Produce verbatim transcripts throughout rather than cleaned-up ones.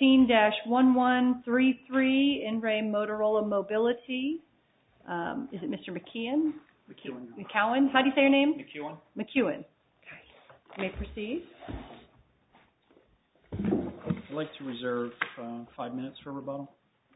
fifteen dash one one three three, In Re Motorola Mobility. Um, is it Mister McKeon? McEwen. McCowan? How do you say your name? McEwen. McEwen. You may proceed. I'd like to reserve uh, five minutes for rebuttal.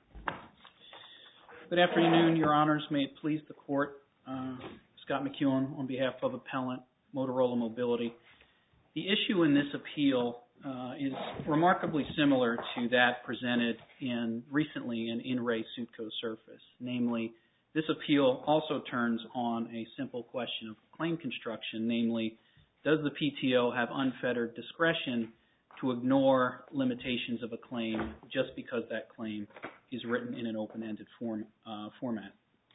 Good afternoon, Your Honors. May it please the Court. Uh, Scott McEwen on behalf of Appellant Motorola Mobility. The issue in this appeal uh, is remarkably similar to that presented in recently in In Re Suitco Surface. Namely, this appeal also turns on a simple question of claim construction, namely, does the P T O have unfettered discretion to ignore limitations of a claim just because that claim is written in an open-ended form, uh, format?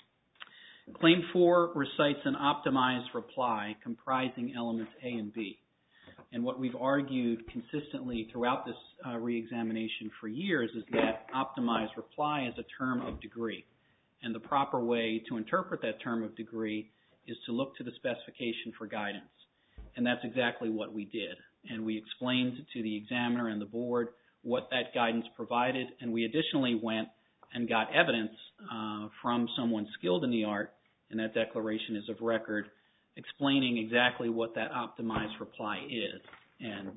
Claim four recites an optimized reply comprising elements A and B. And what we've argued consistently throughout this uh, reexamination for years is that optimized reply is a term of degree. And the proper way to interpret that term of degree is to look to the specification for guidance. And that's exactly what we did. And we explained to the examiner and the board what that guidance provided, and we additionally went and got evidence uh, from someone skilled in the art, and that declaration is of record, explaining exactly what that optimized reply is. And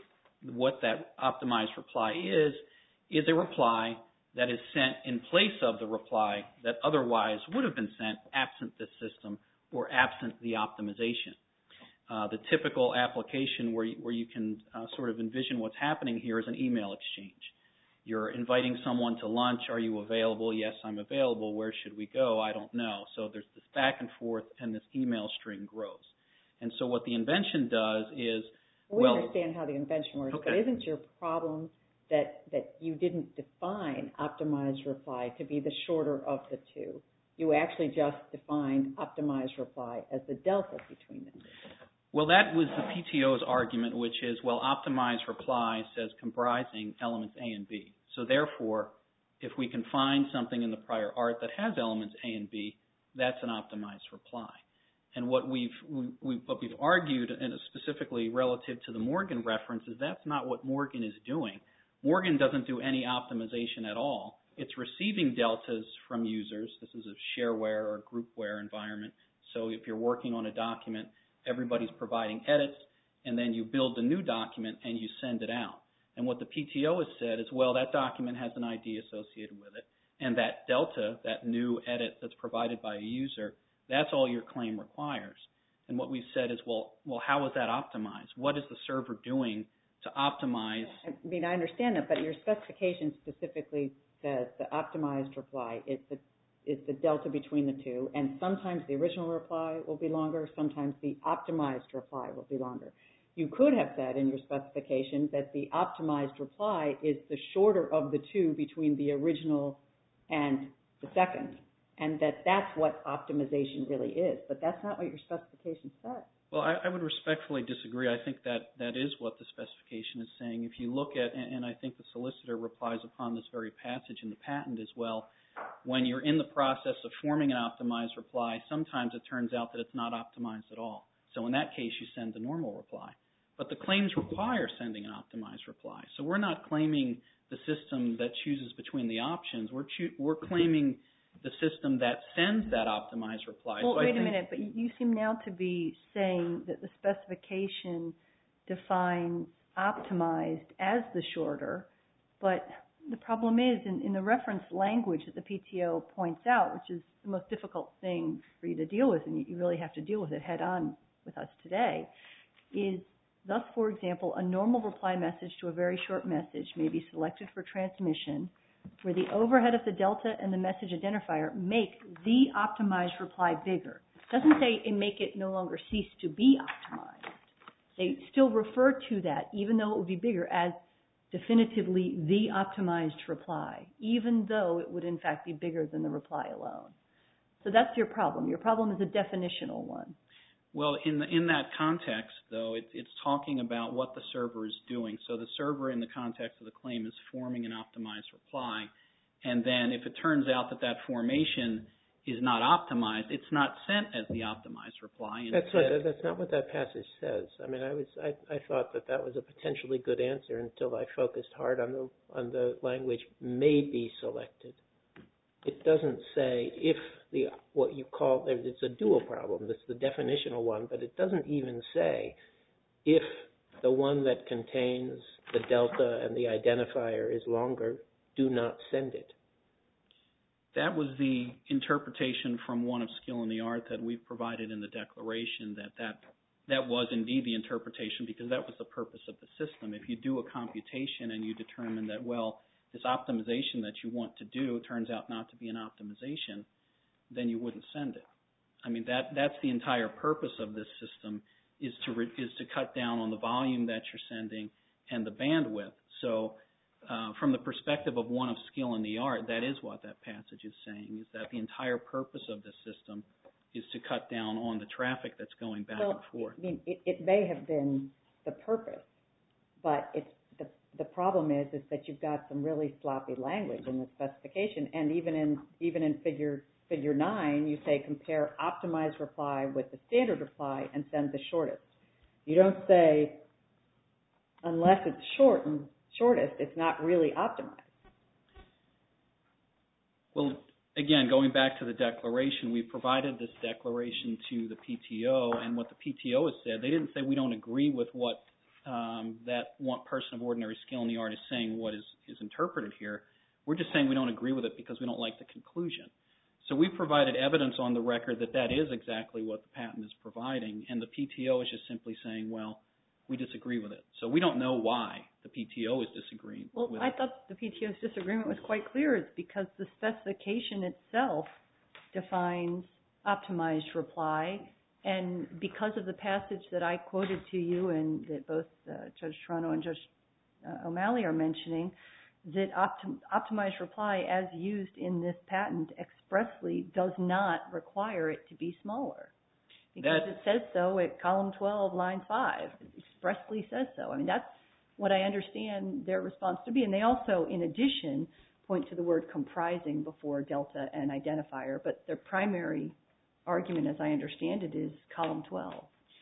what that optimized reply is, is a reply that is sent in place of the reply that otherwise would have been sent absent this system or absent the optimization. Uh, the typical application where you, where you can uh, sort of envision what's happening here is an email exchange. You're inviting someone to lunch. Are you available? Yes, I'm available. Where should we go? I don't know. So there's this back and forth, and this email string grows. And so what the invention does is, we well, understand how the invention works, okay. But isn't your problem that that you didn't define optimized reply to be the shorter of the two? You actually just defined optimized reply as the delta between the two. Well, that was the P T O's argument, which is, well, optimized reply says comprising elements A and B. So therefore, if we can find something in the prior art that has elements A and B, that's an optimized reply. And what we've we, we, what we've argued, and specifically relative to the Morgan reference, is that's not what Morgan is doing. Morgan doesn't do any optimization at all. It's receiving deltas from users. This is a shareware or groupware environment. So if you're working on a document, everybody's providing edits, and then you build a new document and you send it out. And what the P T O has said is, well, that document has an I D associated with it, and that delta, that new edit that's provided by a user, that's all your claim requires. And what we've said is, well, well, how is that optimized? What is the server doing to optimize? I mean, I understand that, but your specification specifically says the optimized reply is the is the delta between the two, and sometimes the original reply will be longer, sometimes the optimized reply will be longer. You could have said in your specification that the optimized reply is the shorter of the two between the original and the second, and that that's what optimization really is, but that's not what your specification says. Well, I, I would respectfully disagree. I think that that is what the specification is saying. If you look at, and, and I think the solicitor replies upon this very passage in the patent as well, when you're in the process of forming an optimized reply, sometimes it turns out that it's not optimized at all. So in that case, you send the normal reply. But the claims require sending an optimized reply. So we're not claiming the system that chooses between the options. We're, choo- we're claiming the system that sends that optimized reply. Well, so wait I think, a minute, but you seem now to be saying that the specification defines optimized as the shorter, but the problem is in, in the reference language that the P T O points out, which is the most difficult thing for you to deal with, and you really have to deal with it head on with us today, is thus, for example, a normal reply message to a very short message may be selected for transmission where the overhead of the delta and the message identifier make the optimized reply bigger. It doesn't say it make it no longer cease to be optimized. They still refer to that, even though it would be bigger, as definitively the optimized reply, even though it would in fact be bigger than the reply alone. So that's your problem. Your problem is a definitional one. Well, in the, in that context, though, it, it's talking about what the server is doing. So the server, in the context of the claim, is forming an optimized reply. And then if it turns out that that formation is not optimized, it's not sent as the optimized reply. That's what, that's not what that passage says. I mean, I was I, I thought that that was a potentially good answer until I focused hard on the on the language may be selected. It doesn't say if the what you call it's a dual problem. That's the definitional one, but it doesn't even say if the one that contains the delta and the identifier is longer, do not send it. That was the interpretation from one of skill in the art that we've provided in the declaration, that that, that was indeed the interpretation because that was the purpose of the system. If you do a computation and you determine that, well, this optimization that you want to do turns out not to be an optimization, then you wouldn't send it. I mean, that that's the entire purpose of this system is to re, is to cut down on the volume that you're sending and the bandwidth. So uh, from the perspective of one of skill in the art, that is what that passage is saying, is that the entire purpose of this system is to cut down on the traffic that's going back well, and forth. I mean, it, it may have been the purpose, but it's the the problem is is that you've got some really sloppy language in the specification, and even in even in figure figure nine, you say compare optimized reply with the standard reply and send the shortest. You don't say unless it's short and shortest, it's not really optimized. Well, again, going back to the declaration, we provided this declaration to the P T O, and what the P T O has said, they didn't say we don't agree with what um, that one person of ordinary skill in the art is saying what is, is interpreted here. We're just saying we don't agree with it because we don't like the conclusion. So we provided evidence on the record that that is exactly what the patent is providing, and the P T O is just simply saying, well, we disagree with it. So we don't know why the P T O is disagreeing well, with I it. thought the P T O's disagreement was quite clear. It's because the specification itself defines optimized reply, and because of the passage that I quoted to you and that both uh, Judge Toronto and Judge uh, O'Malley are mentioning, that optim- optimized reply as used in this patent expressly does not require it to be smaller. Because that, it says so at column twelve, line five. It expressly says so. I mean, that's what I understand their response to be. And they also, in addition, point to the word comprising before delta and identifier. But their primary argument, as I understand it, is column twelve.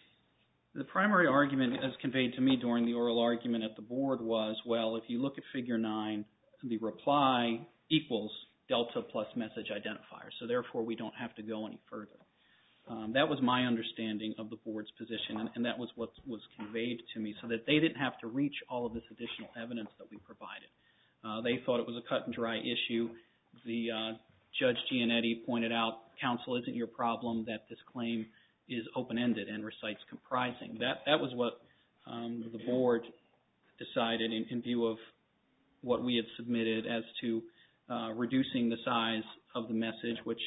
The primary argument, as conveyed to me during the oral argument at the board, was, well, if you look at figure nine, the reply equals delta plus message identifier. So therefore, we don't have to go any further. Um, that was my understanding of the board's position, and, and that was what was conveyed to me, so that they didn't have to reach all of this additional evidence that we provided. Uh, they thought it was a cut and dry issue. The uh, Judge Gianetti pointed out, counsel, isn't your problem that this claim is open-ended and recites comprising. That that was what um, the board decided in, in view of what we had submitted as to uh, reducing the size of the message, which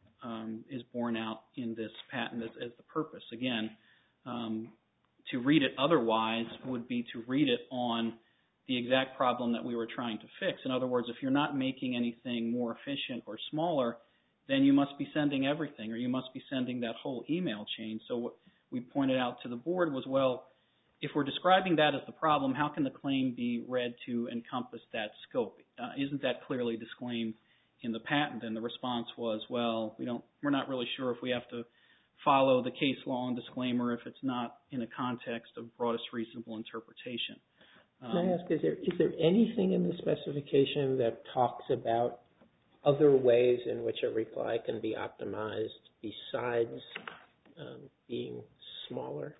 um, is borne out in this patent as, as the purpose. Again, um, to read it otherwise would be to read it on the exact problem that we were trying to fix. In other words, if you're not making anything more efficient or smaller, then you must be sending everything, or you must be sending that whole email chain. So what we pointed out to the board was, well, if we're describing that as the problem, how can the claim be read to encompass that scope? Uh, isn't that clearly disclaimed in the patent? And the response was, well, we don't, we're not really sure if we have to follow the case law and disclaimer if it's not in a context of broadest reasonable interpretation. Um, Can I ask, is there, is there anything in the specification that talks about other ways in which a reply can be optimized besides um, being smaller?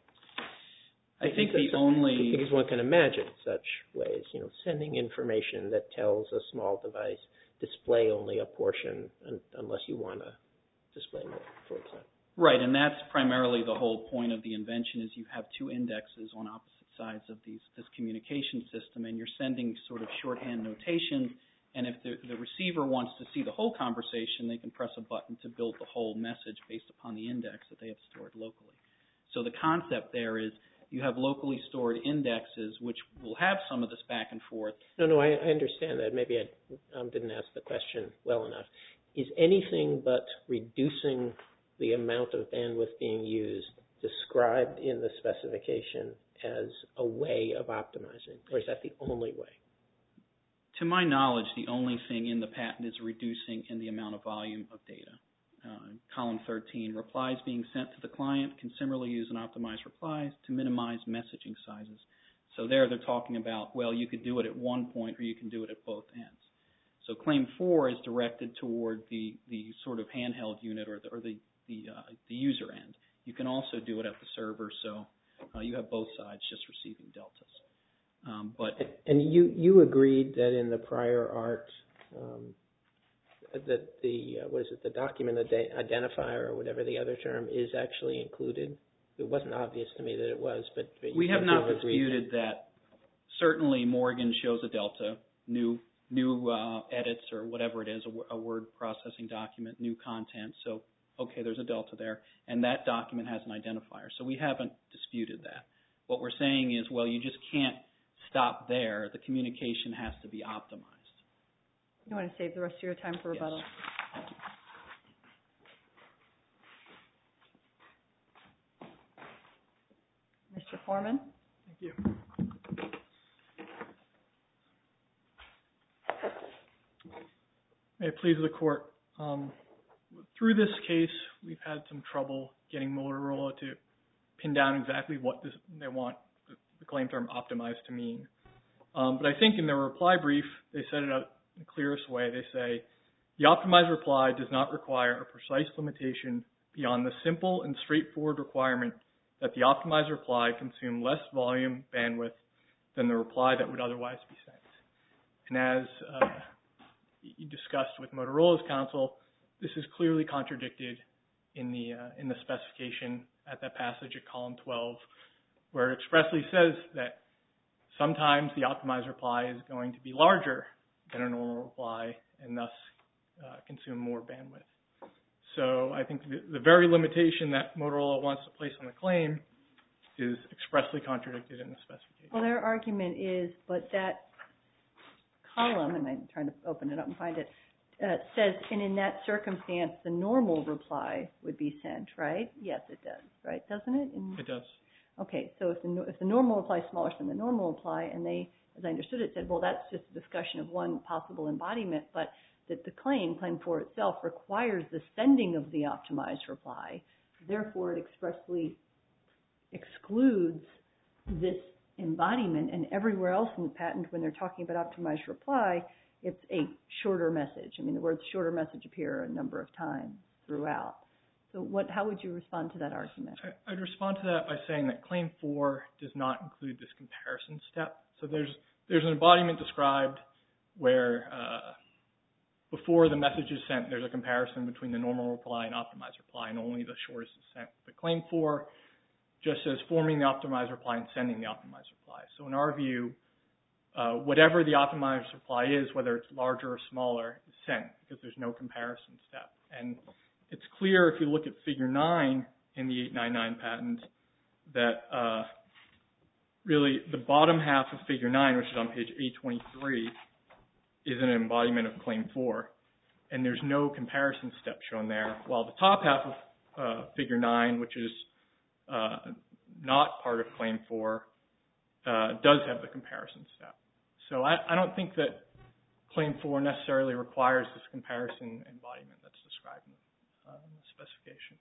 I think the only... Because one can imagine such ways, you know, sending information that tells a small device, display only a portion un unless you want to display more, for example. Right, and that's primarily the whole point of the invention, is you have two indexes on opposite sides of these, this communication system, and you're sending sort of shorthand notation, and if the, the receiver wants to see the whole conversation, they can press a button to build the whole message based upon the index that they have stored locally. So the concept there is you have locally stored indexes which will have some of this back and forth. No, no, I, I understand that. Maybe I um, didn't ask the question well enough. Is anything but reducing the amount of bandwidth being used described in the specification as a way of optimizing, or is that the only way? To my knowledge, the only thing in the patent is reducing in the amount of volume of data. uh, column thirteen, replies being sent to the client can similarly use an optimized replies to minimize messaging sizes. So there they're talking about, well, you could do it at one point or you can do it at both ends. So claim four is directed toward the, the sort of handheld unit or the, or the, the, uh, the user end. You can also do it at the server, so uh, you have both sides just receiving deltas. Um, but and you, you agreed that in the prior art um, that the, uh, what is it, the document identifier or whatever the other term is actually included? It wasn't obvious to me that it was, but, but you we have not disputed that. that. Certainly Morgan shows a delta, new new uh, edits or whatever it is, a, a word processing document, new content. So, okay, there's a delta there, and that document has an identifier. So we haven't disputed that. What we're saying is, well, you just can't stop there. The communication has to be optimized. You want to save the rest of your time for rebuttal? Yes. Mister Foreman? Thank you. May it please the court. Um, through this case, we've had some trouble getting Motorola to pin down exactly what this, they want the, the claim term optimized to mean. Um, but I think in their reply brief, they set it out in the clearest way. They say, the optimized reply does not require a precise limitation beyond the simple and straightforward requirement that the optimized reply consume less volume bandwidth than the reply that would otherwise be sent. And as uh, you discussed with Motorola's counsel, this is clearly contradicted in the uh, in the specification at that passage at column twelve, where it expressly says that sometimes the optimized reply is going to be larger than a normal reply and thus uh, consume more bandwidth. So I think the, the very limitation that Motorola wants to place on the claim is expressly contradicted in the specification. Well, their argument is, but that column, and I'm trying to open it up and find it, uh, says, and in that circumstance, the normal reply would be sent, right? Yes, it does, right? Doesn't it? In, It does. Okay, so if the, if the normal reply is smaller than the normal reply, and they, as I understood it, said, well, that's just a discussion of one possible embodiment, but that the claim, claim four itself, requires the sending of the optimized reply. Therefore, it expressly excludes this embodiment, and everywhere else in the patent, when they're talking about optimized reply, it's a shorter message. I mean, the words shorter message appear a number of times throughout. So what, how would you respond to that argument? I'd respond to that by saying that claim four does not include this comparison step. So there's there's an embodiment described where uh, before the message is sent, there's a comparison between the normal reply and optimized reply, and only the shortest is sent. But claim four just says forming the optimized reply and sending the optimized reply. So in our view, uh, whatever the optimized reply is, whether it's larger or smaller, is sent because there's no comparison step. And it's clear if you look at figure nine in the eight ninety-nine patent that uh, really the bottom half of figure nine, which is on page eight twenty-three, is an embodiment of claim four. And there's no comparison step shown there, while the top half of uh, figure nine, which is uh, not part of claim four, uh, does have the comparison step. So I, I don't think that claim four necessarily requires this comparison embodiment that's described in the, uh, in the specification.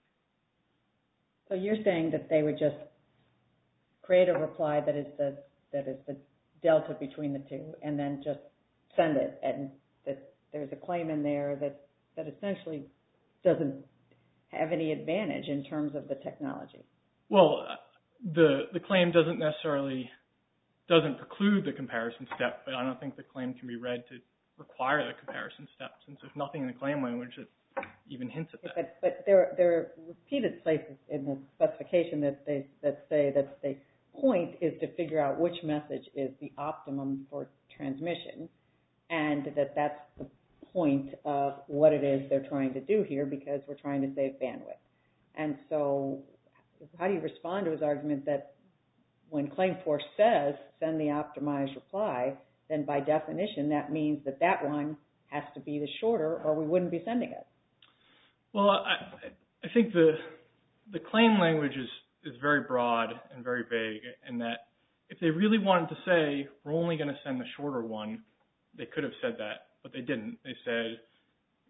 So you're saying that they would just create a reply that is the that is the delta between the two, and then just send it, and that there's a claim in there that, that essentially doesn't have any advantage in terms of the technology. Well, the the claim doesn't necessarily doesn't preclude the comparison step, but I don't think the claim can be read to require the comparison step, since there's nothing in the claim language that even hints at that. But, but there there are repeated places in the specification that they that say that the point is to figure out which message is the optimum for transmission, and that that's the point of what it is they're trying to do here, because we're trying to save bandwidth. And so how do you respond to his argument that when claim four says send the optimized reply, then by definition that means that that one has to be the shorter, or we wouldn't be sending it? Well, I, I think the the claim language is, is very broad and very vague, and that if they really wanted to say we're only going to send the shorter one, they could have said that, but they didn't. They said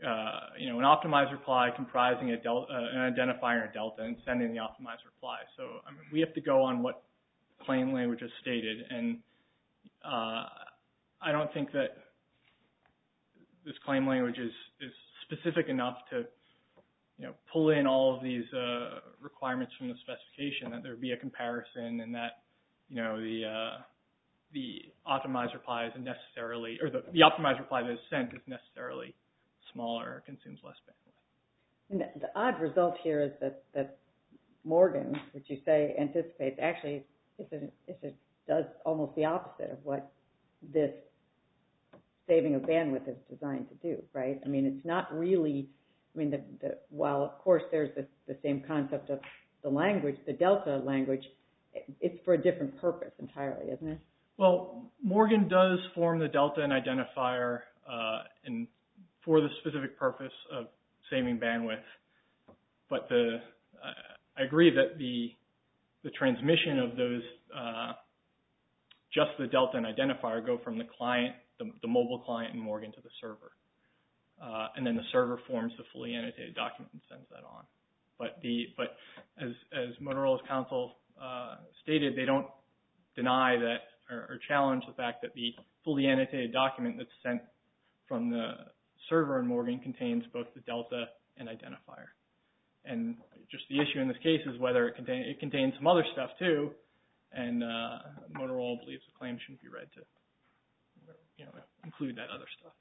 uh, you know, an optimized reply comprising a del- uh, an identifier and a delta and sending the optimized reply. So I mean, we have to go on what claim language has stated, and uh, I don't think that this claim language is, is specific enough to, you know, pull in all of these uh, requirements from the specification, that there be a comparison, and that, you know, the uh, the optimized reply is necessarily, or the, the optimized reply that is sent is necessarily smaller or consumes less bandwidth. And the, the odd result here is that, that Morgan, which you say anticipates, actually is a, is a, does almost the opposite of what this saving of bandwidth is designed to do, right? I mean, it's not really, I mean, the, the, while of course there's the, the same concept of the language, the delta language, it, it's for a different purpose entirely, isn't it? Well, Morgan does form the delta and identifier uh, in, for the specific purpose of saving bandwidth, but the uh, I agree that the the transmission of those, uh, just the delta and identifier, go from the client, the, the mobile client in Morgan, to the server. Uh, and then the server forms the fully annotated document and sends that on. But the but as as Motorola's counsel uh, stated, they don't deny that or, or challenge the fact that the fully annotated document that's sent from the server in Morgan contains both the delta and identifier. And just the issue in this case is whether it contain it contains some other stuff too, and uh, Motorola believes the claim shouldn't be read to, you know, include that other stuff.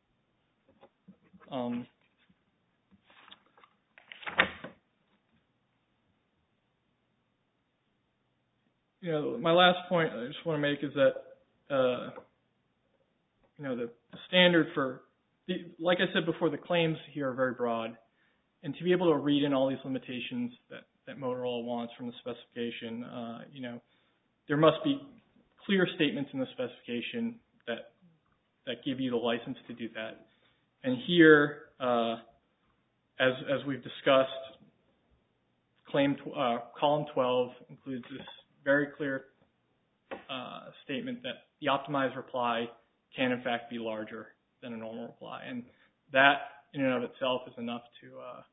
Um, you know, my last point I just want to make is that, uh, you know, the standard for, the, like I said before, the claims here are very broad, and to be able to read in all these limitations that, that Motorola wants from the specification, uh, you know, there must be clear statements in the specification that that give you the license to do that. And here, uh, as as we've discussed, claim uh, column twelve includes this very clear uh, statement that the optimized reply can in fact be larger than a normal reply, and that in and of itself is enough to uh,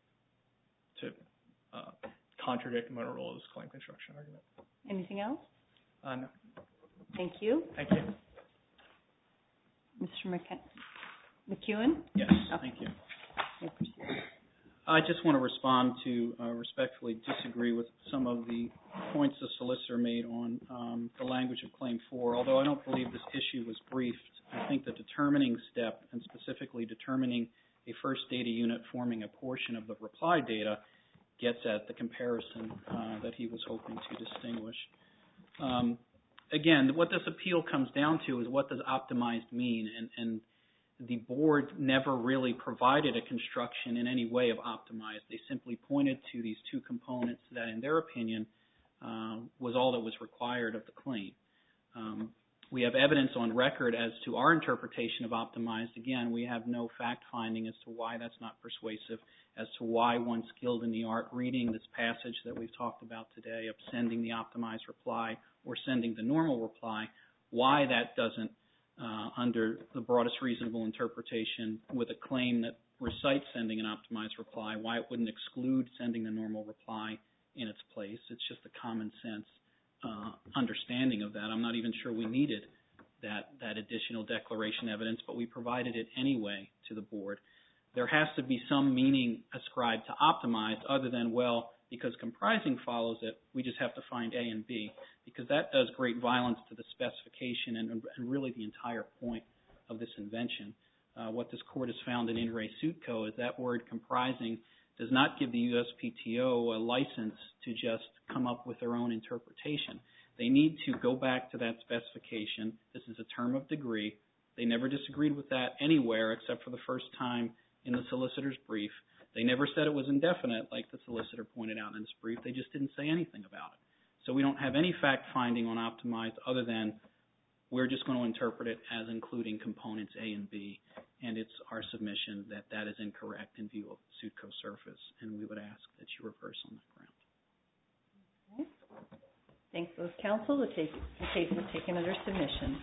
to uh, contradict Motorola's claim construction argument. Anything else? Uh, no. Thank you. Thank you. Mister McC- McEwen? Yes, thank you. You proceed. I just want to respond to uh, respectfully disagree with some of the points the solicitor made on um, the language of Claim four. Although I don't believe this issue was briefed, I think the determining step, and specifically determining a first data unit forming a portion of the reply data, gets at the comparison uh, that he was hoping to distinguish. Um, again, what this appeal comes down to is what does optimized mean, and, and the board never really provided a construction in any way of optimized. They simply pointed to these two components that, in their opinion, uh, was all that was required of the claim. Um, we have evidence on record as to our interpretation of optimized. Again, we have no fact-finding as to why that's not persuasive, as to why one skilled in the art reading this passage that we've talked about today of sending the optimized reply or sending the normal reply, why that doesn't, uh, under the broadest reasonable interpretation with a claim that recites sending an optimized reply, why it wouldn't exclude sending the normal reply in its place. It's just a common sense uh, understanding of that. I'm not even sure we needed that, that additional declaration evidence, but we provided it anyway to the board. There has to be some meaning ascribed to optimized other than, well, because comprising follows it, we just have to find A and B, because that does great violence to the specification and, and really the entire point of this invention. Uh, what this court has found in In Re Suitco is that word comprising does not give the U S P T O a license to just come up with their own interpretation. They need to go back to that specification. This is a term of degree. They never disagreed with that anywhere except for the first time in the solicitor's brief. They never said it was indefinite, like the solicitor pointed out in his brief. They just didn't say anything about it. So we don't have any fact-finding on optimized other than we're just going to interpret it as including components A and B, and it's our submission that that is incorrect in view of Suitco surface, and we would ask that you reverse on that ground. Okay. Thanks both counsel. The, take, the case was taken under submission.